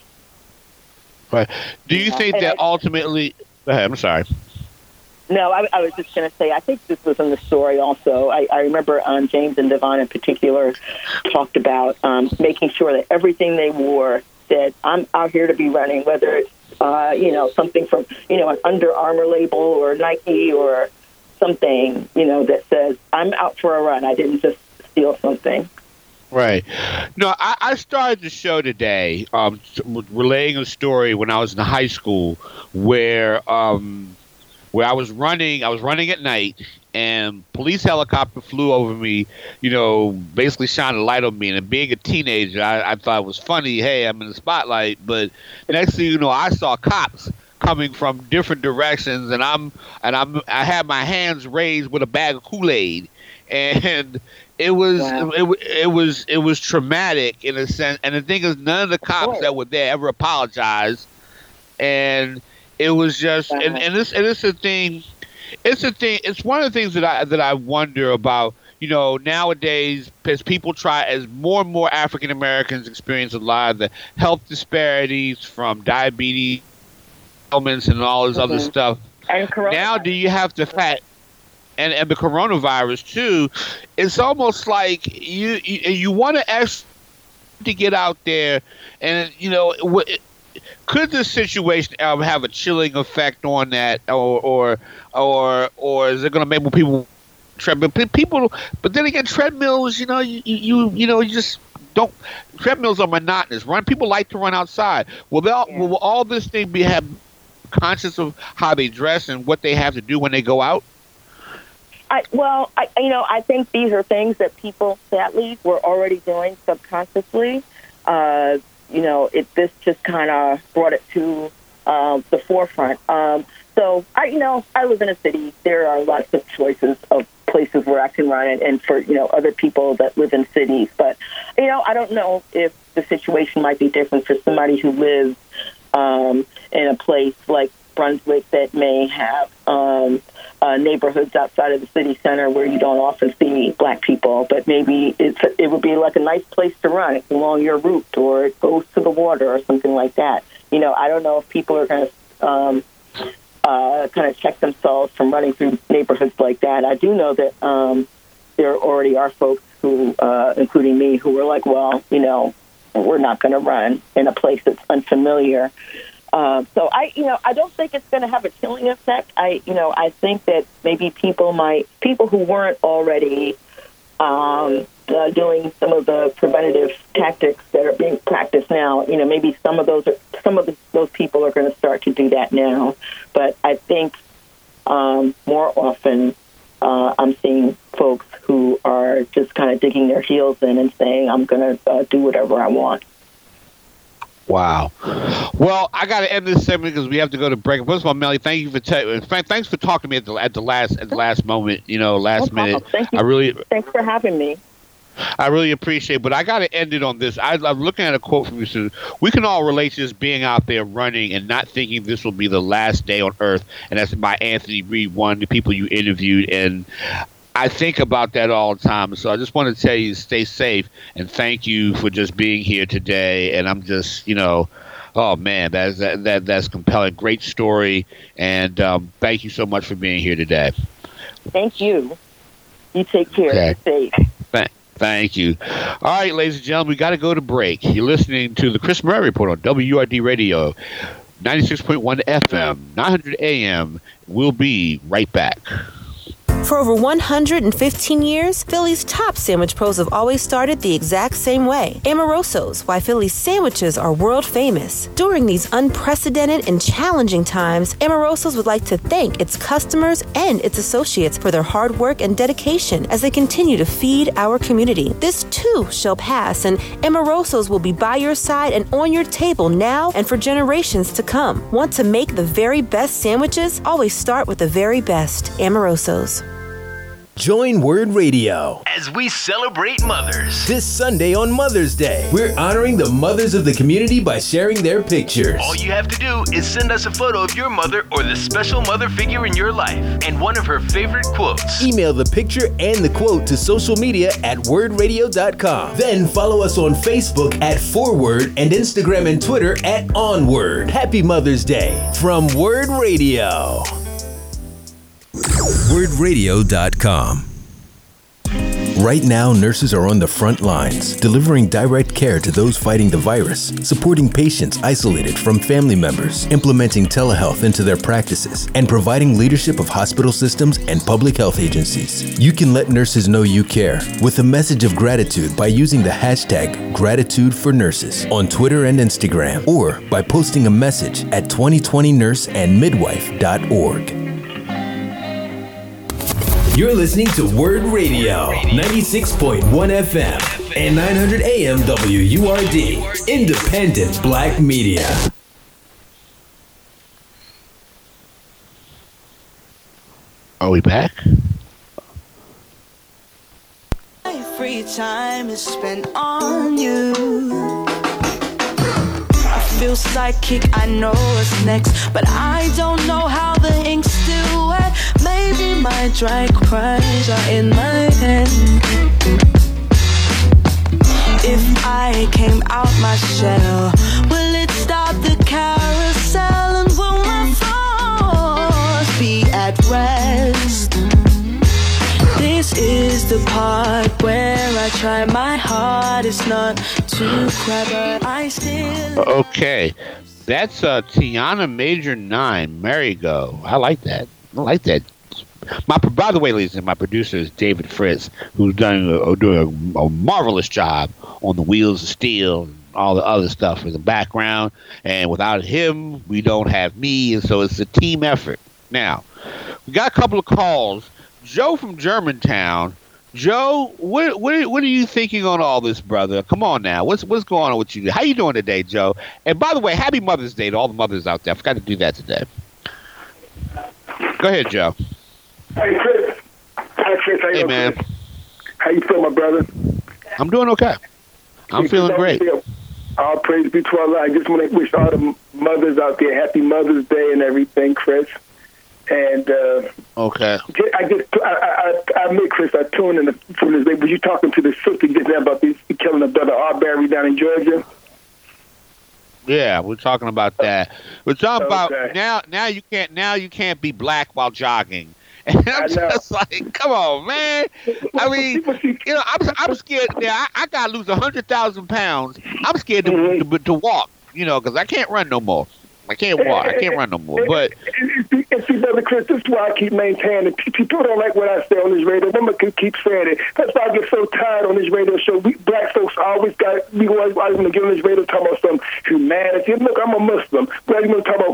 Right. Do you yeah. think and that I, ultimately? Go ahead, I'm sorry. No, I, I was just going to say, I think this was in the story also. I, I remember um, James and Devon in particular talked about um, making sure that everything they wore said, I'm out here to be running, whether it's, uh, you know, something from, you know, an Under Armour label or Nike or something, you know, that says, I'm out for a run. I didn't just steal something. Right. No, I, I started the show today um, relaying a story when I was in high school where... Um, where I was running, I was running at night, and police helicopter flew over me, you know, basically shined a light on me. And being a teenager, I, I thought it was funny, hey, I'm in the spotlight. But next thing you know, I saw cops coming from different directions, and I'm and I'm I had my hands raised with a bag of Kool-Aid, and it was wow. it, it, it was it was traumatic in a sense. And the thing is, none of the cops that were there ever apologized, and it was just, and, and this, and it's a thing, it's a thing, it's one of the things that I, that I wonder about, you know, nowadays, as people try, as more and more African Americans experience a lot of the health disparities from diabetes, ailments, and all this mm-hmm. other stuff. And now do you have to fact, and, and the coronavirus too, it's almost like you, you, you want to ask to get out there and, you know, what, could this situation um, have a chilling effect on that, or or or, or is it going to make more people treadmill people? But then again, treadmills, you know, you you you know, you just don't. Treadmills are monotonous. Run people like to run outside. Will they all, yeah. will all this thing be have conscious of how they dress and what they have to do when they go out? I, well, I, you know, I think these are things that people, sadly, were already doing subconsciously. Uh, you know, it this just kind of brought it to um, the forefront. Um, so, I, you know, I live in a city. There are lots of choices of places where I can run, and, and for, you know, other people that live in cities. But, you know, I don't know if the situation might be different for somebody who lives um, in a place like Brunswick that may have um, uh, neighborhoods outside of the city center where you don't often see black people, but maybe it's it would be like a nice place to run. It's along your route, or it goes to the water, or something like that. You know, I don't know if people are going to um, uh, kind of check themselves from running through neighborhoods like that. I do know that um, there already are folks who, uh, including me, who were like, well, you know, we're not going to run in a place that's unfamiliar. Uh, so I, you know, I don't think it's going to have a chilling effect. I, you know, I think that maybe people might, people who weren't already um, uh, doing some of the preventative tactics that are being practiced now, you know, maybe some of those, are, some of the, those people are going to start to do that now. But I think um, more often uh, I'm seeing folks who are just kind of digging their heels in and saying, I'm going to uh, do whatever I want. Wow. Well, I got to end this segment because we have to go to break. First of all, Melly, thank you for ta- thanks for talking to me at the at the last at the last moment. You know, last No minute. Thank you. I really, Thanks for having me. I really appreciate it. But I got to end it on this. I, I'm looking at a quote from you. So we can all relate to this being out there running and not thinking this will be the last day on earth. And that's by Anthony Reed, one of the people you interviewed. And I think about that all the time. So I just want to tell you, stay safe and thank you for just being here today. And I'm just, you know, oh man, that's that, that that's compelling. Great story. And um, thank you so much for being here today. Thank you. You take care. Okay. Stay safe. Thank, thank you. All right, ladies and gentlemen, we got to go to break. You're listening to the Chris Murray Report on W U R D Radio, ninety-six point one F M, nine hundred A M. We'll be right back. For over one hundred fifteen years, Philly's top sandwich pros have always started the exact same way. Amoroso's, why Philly's sandwiches are world famous. During these unprecedented and challenging times, Amoroso's would like to thank its customers and its associates for their hard work and dedication as they continue to feed our community. This too shall pass, and Amoroso's will be by your side and on your table now and for generations to come. Want to make the very best sandwiches? Always start with the very best. Amoroso's. Join Word Radio as we celebrate mothers. This Sunday on Mother's Day, we're honoring the mothers of the community by sharing their pictures. All you have to do is send us a photo of your mother or the special mother figure in your life and one of her favorite quotes. Email the picture and the quote to social media at word radio dot com. Then follow us on Facebook at Forward and Instagram and Twitter at Onward. Happy Mother's Day from Word Radio. word radio dot com. Right now, nurses are on the front lines, delivering direct care to those fighting the virus, supporting patients isolated from family members, implementing telehealth into their practices, and providing leadership of hospital systems and public health agencies. You can let nurses know you care with a message of gratitude by using the hashtag Gratitude for Nurses on Twitter and Instagram, or by posting a message at twenty twenty nurse and midwife dot org. You're listening to Word Radio, ninety-six point one F M and nine hundred A M W U R D, independent black media. Are we back? My free time is spent on you. I feel psychic, I know what's next, but I don't know how the ink's still wet. Maybe my dry cries are in my head. If I came out my shell, will it stop the carousel? And will my thoughts be at rest? This is the part where I try my hardest not to cry, but I still... Okay. That's uh, Tiana Major nine, Merry-Go. I like that. I like that. My, by the way, ladies, and my producer is David Fritz, who's done uh, doing a, a marvelous job on the Wheels of Steel and all the other stuff in the background. And without him, we don't have me, and so it's a team effort. Now, we got a couple of calls. Joe from Germantown. Joe, what what what are you thinking on all this, brother? Come on now, what's what's going on with you? How you doing today, Joe? And by the way, happy Mother's Day to all the mothers out there. I forgot to do that today. Go ahead, Joe. Hey, Chris. Hi, Chris. How you Hey, doing, man. Chris? How you feel, my brother? I'm doing okay. I'm feeling great. All praise be to Allah. I just want to wish all the mothers out there happy Mother's Day and everything, Chris. And uh, okay, I just I I, I admit, Chris, I tuned in from this day. Was you talking to the sister just now about this killing of brother Arbery down in Georgia? Yeah, we're talking about that. We're talking okay. about now. Now you can't. Now you can't be black while jogging. And I'm just like, come on, man. I mean, you know, I'm I'm scared. Now I, I gotta lose a hundred thousand pounds. I'm scared to, mm-hmm. to to walk. You know, because I can't run no more. I can't walk. I can't run no more. But and see, brother Chris, this is why I keep maintaining. People don't like what I say on this radio. Women can keep saying it. That's why I get so tired on this radio show. We black folks always got. We always, always want to get on this radio talking about some humanity. Look, I'm a Muslim. But you want to talk about why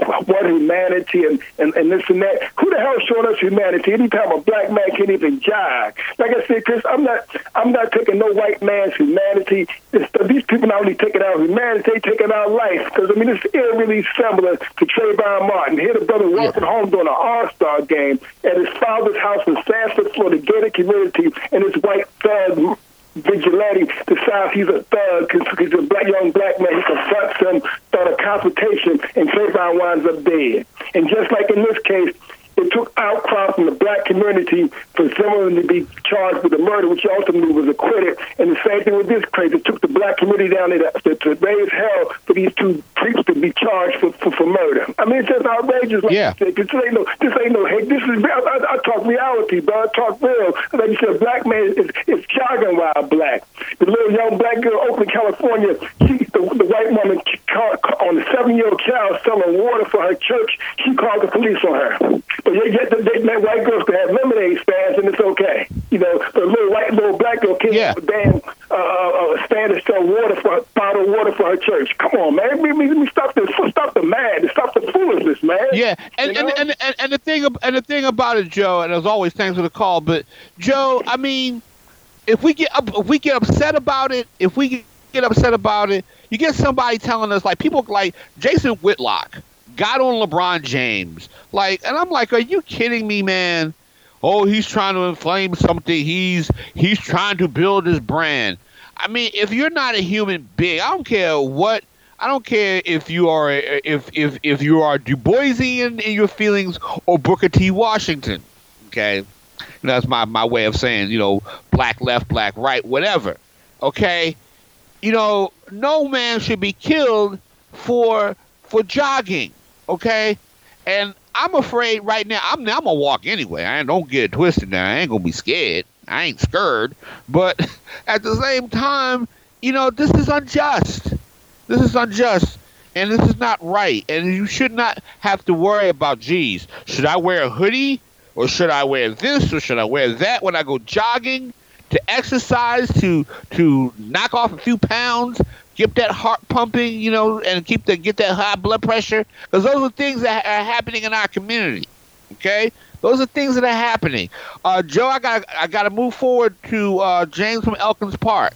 about humanity and, and, and this and that. Who the hell is showing us humanity? Anytime a black man can't even jog. Like I said, Chris, I'm not I'm not taking no white man's humanity. It's, these people not only taking our humanity, they taking our life. Because, I mean, it's eerily similar to Trayvon Martin. Here the brother walking yeah. home during an all-star game at his father's house in Sanford, Florida, gated community, and his white thug vigilante decides he's a thug because he's a black, young black man. He confronts him, start a confrontation, and Trayvon winds up dead. And just like in this case, it took outcry from the black community for Zimmerman to be charged with the murder, which ultimately was acquitted. And the same thing with this case. It took the black community down there to, to raise hell for these two priests to be charged for, for, for murder. I mean, it's just outrageous. Like yeah. This ain't no, this ain't no hate. This is, I, I, I talk reality, bro. I talk real. Like you said, a black man is, is jogging while black. The little young black girl, Oakland, California, she, the, the white woman called, on the seven-year-old child selling water for her church, she called the police on her. But yet, yet they let white girls can have lemonade stands and it's okay. You know, the little white, little black girl can't yeah. have a damn uh, uh, stand and sell water for bottled water for her church. Come on, man. Let me, let me stop this. Stop the mad. Stop the foolishness, man. Yeah, and and, and, and and the thing and the thing about it, Joe, and as always, thanks for the call. But Joe, I mean, if we get up, if we get upset about it, if we get upset about it, you get somebody telling us like people like Jason Whitlock got on LeBron James, like, and I'm like, are you kidding me, man? Oh, he's trying to inflame something. He's he's trying to build his brand. I mean, if you're not a human being, I don't care what. I don't care if you are if if if you are Du Boisian in your feelings or Booker T. Washington. Okay, that's my my way of saying, you know, black left, black right, whatever. Okay, you know, no man should be killed for for jogging. Okay, and I'm afraid right now. I'm I'm gonna walk anyway. I don't get it twisted now. I ain't gonna be scared. I ain't scared. But at the same time, you know, this is unjust. This is unjust, and this is not right. And you should not have to worry about, geez, should I wear a hoodie, or should I wear this, or should I wear that when I go jogging to exercise, to to knock off a few pounds, get that heart pumping, you know, and keep the get that high blood pressure, because those are things that are happening in our community. Okay, those are things that are happening. Uh, Joe, I got I got to move forward to uh, James from Elkins Park.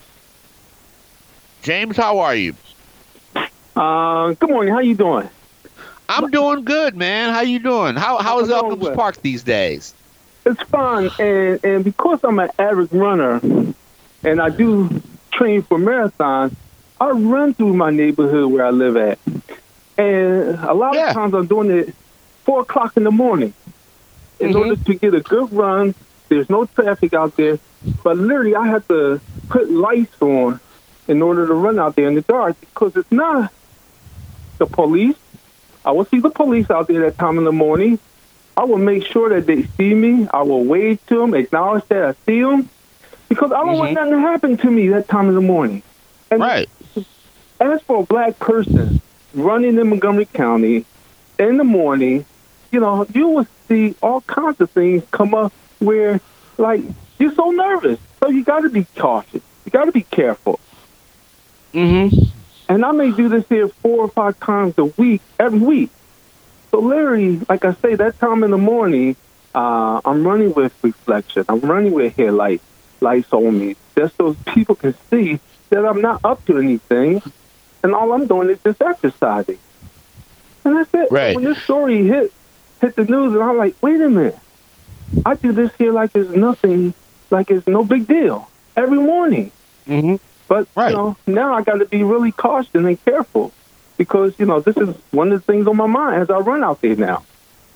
James, how are you? Uh, good morning. How you doing? I'm doing good, man. How you doing? How how is Elkins well. Park these days? It's fun, and and because I'm an average runner, and I do train for marathons, I run through my neighborhood where I live at, and a lot yeah. of times I'm doing it four o'clock in the morning in mm-hmm. order to get a good run. There's no traffic out there, but literally I have to put lights on in order to run out there in the dark, because it's not the police. I will see the police out there that time in the morning. I will make sure that they see me. I will wave to them, acknowledge that I see them, because I don't mm-hmm. want nothing to happen to me that time in the morning. And right. As for a black person running in Montgomery County in the morning, you know, you will see all kinds of things come up where, like, you're so nervous. So you got to be cautious. You got to be careful. Mm-hmm. And I may do this here four or five times a week, every week. So literally, like I say, that time in the morning, uh, I'm running with reflection. I'm running with headlight lights on me, just so people can see that I'm not up to anything, and all I'm doing is just exercising. And that's it. Right. When this story hit hit the news, and I'm like, wait a minute, I do this here like it's nothing, like it's no big deal every morning. Mm-hmm. But, right. you know, now I got to be really cautious and careful, because, you know, this is one of the things on my mind as I run out there now.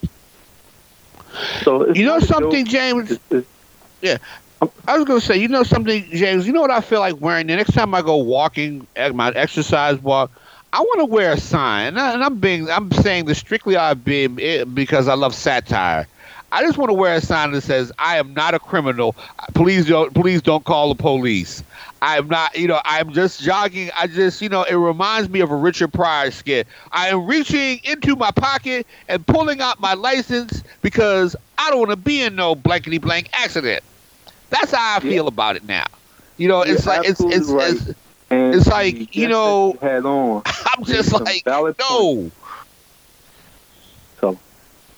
So you know something, James? It's, it's, yeah. I was going to say, you know something, James? You know what I feel like wearing? The next time I go walking, at my exercise walk, I want to wear a sign. And, I, and I'm being, I'm saying this strictly out of being, because I love satire. I just want to wear a sign that says, "I am not a criminal. Please don't, please don't call the police. I am not, you know, I'm just jogging. I just, you know, it reminds me of a Richard Pryor skit. I am reaching into my pocket and pulling out my license because I don't want to be in no blankety blank accident." That's how I feel yeah. about it now. You know, it's You're like it's it's right. it's, it's like, you know, head on. I'm just like, no.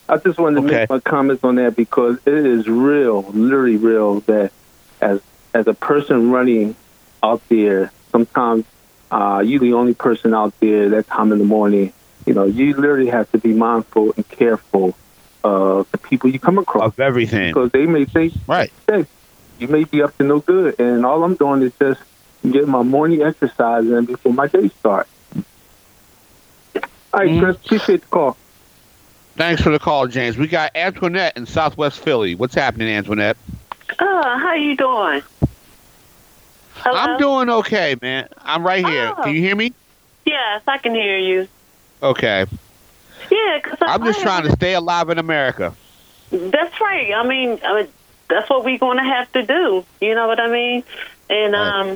I just wanted to Okay. make my comments on that because it is real, literally real, that as as a person running out there, sometimes uh, you're the only person out there that time in the morning. You know, you literally have to be mindful and careful of the people you come across. Of everything. Because they may think, right, hey, you may be up to no good. And all I'm doing is just getting my morning exercise in before my day starts. All right, Mm-hmm. Chris, appreciate the call. Thanks for the call, James. We got Antoinette in Southwest Philly. What's happening, Antoinette? Oh, how you doing? Hello? I'm doing okay, man. I'm right here. Oh. Can you hear me? Yes, I can hear you. Okay. Yeah, because I'm just trying to stay alive in America. That's right. I mean, I mean that's what we're going to have to do. You know what I mean? And um,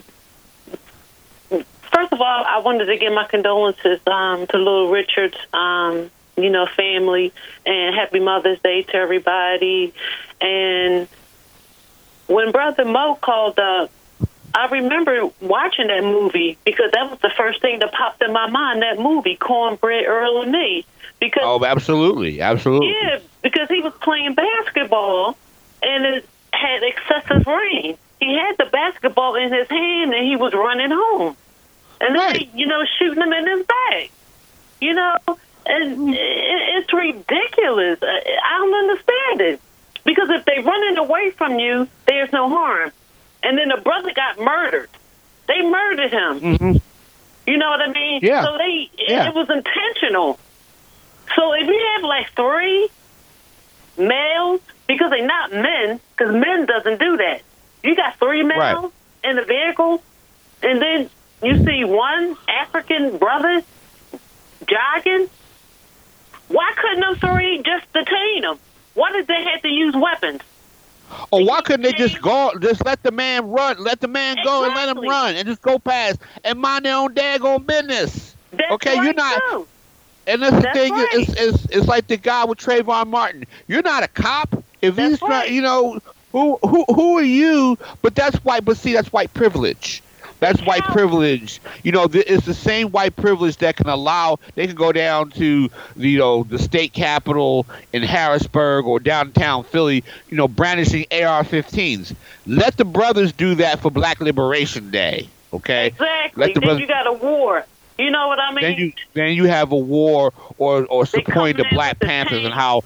first of all, I wanted to give my condolences um, to Little Richard's, um, you know, family, and Happy Mother's Day to everybody. And when Brother Mo called up, I remember watching that movie because that was the first thing that popped in my mind, that movie, Cornbread Earl and Me. Because, Oh, absolutely. Absolutely. yeah, because he was playing basketball and it had excessive rain. He had the basketball in his hand and he was running home. And then, they, you know, shooting him in his back. You know, and it, it's ridiculous. I, I don't understand it. Because if they're running away from you, there's no harm. And then the brother got murdered. They murdered him. Mm-hmm. You know what I mean? Yeah. So they, Yeah. it was intentional. So if you have like three males, because they're not men, because men doesn't do that. You got three males Right. in the vehicle, and then you see one African brother jogging. Why couldn't them three just detain them? Why did they have to use weapons? Or why couldn't they just go, just let the man run, let the man go and let him run and just go past and mind their own daggone business? That's okay, you're right, not. too. And that's, That's the thing. right. It's, it's, it's like the guy with Trayvon Martin. You're not a cop. If he's trying, you know, who who who are you? But that's white. But see, that's white privilege. That's white privilege. You know, th- it's the same white privilege that can allow they can go down to the, you know, the state capitol in Harrisburg or downtown Philly, you know, brandishing A R fifteens. Let the brothers do that for Black Liberation Day. Okay. Exactly. Let the Then brothers. you got a war. You know what I mean? Then you then you have a war or or supporting the Black Panthers and how.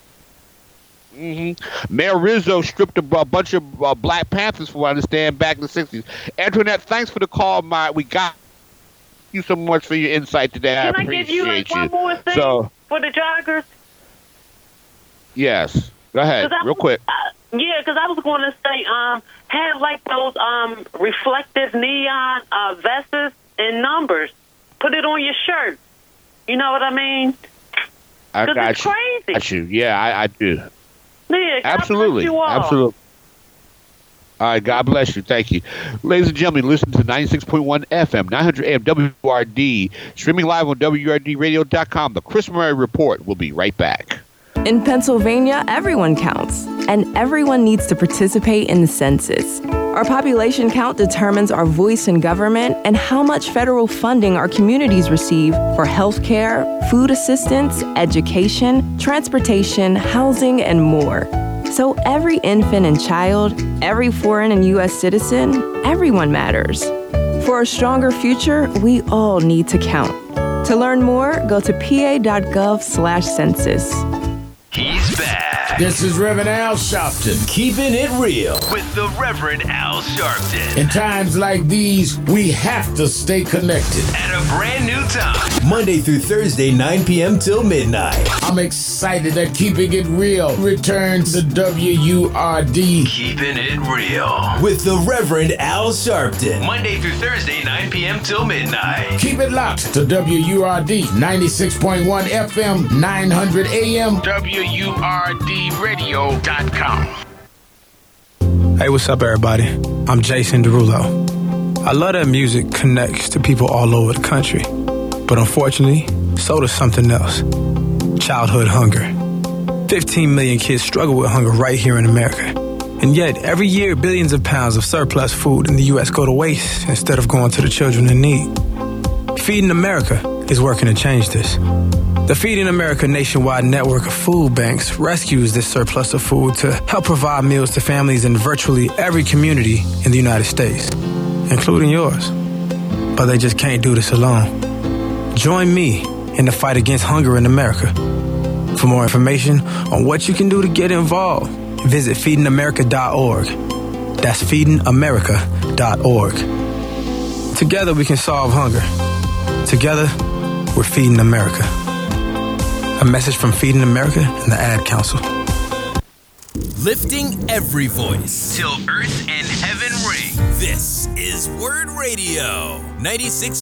Mm-hmm. Mayor Rizzo stripped a, a bunch of uh, Black Panthers, from what I understand, back in the sixties. Antoinette, thanks for the call, my we got you so much for your insight today. Can I I appreciate give you like one more thing So for the joggers? yes, go ahead, 'Cause I- real quick. Uh, yeah, because I was going to say, um, have like those um reflective neon uh, vests and numbers. Put it on your shirt. You know what I mean? I 'Cause got it's you. crazy. Got you. Yeah, I, I do. Yeah, God Absolutely. bless you all. Absolutely. All right, God bless you. Thank you. Ladies and gentlemen, listen to ninety-six point one F M, nine hundred A M W R D, streaming live on W R D radio dot com. The Chris Murray Report. We'll be right back. In Pennsylvania, everyone counts, and everyone needs to participate in the census. Our population count determines our voice in government and how much federal funding our communities receive for health care, food assistance, education, transportation, housing, and more. So every infant and child, every foreign and U S citizen, everyone matters. For a stronger future, we all need to count. To learn more, go to pa.gov slash census. He's back. This is Reverend Al Sharpton. Keeping it real with the Reverend Al Sharpton. In times like these, we have to stay connected. At a brand new time. Monday through Thursday, nine p.m. till midnight. I'm excited that Keeping It Real returns to W U R D. Keeping it real with the Reverend Al Sharpton. Monday through Thursday, nine p.m. till midnight. Keep it locked to W U R D ninety-six point one F M, nine hundred A M, W U R D radio dot com. Hey, what's up, everybody? I'm Jason Derulo. I love that music connects to people all over the country. But unfortunately, so does something else. Childhood hunger. fifteen million kids struggle with hunger right here in America. And yet, every year, billions of pounds of surplus food in the U S go to waste instead of going to the children in need. Feeding America is working to change this. The Feeding America nationwide network of food banks rescues this surplus of food to help provide meals to families in virtually every community in the United States, including yours. But they just can't do this alone. Join me in the fight against hunger in America. For more information on what you can do to get involved, visit feeding america dot org. That's feeding america dot org. Together we can solve hunger. Together, we're Feeding America. A message from Feeding America and the Ad Council. Lifting every voice till earth and heaven ring. This is Word Radio ninety-six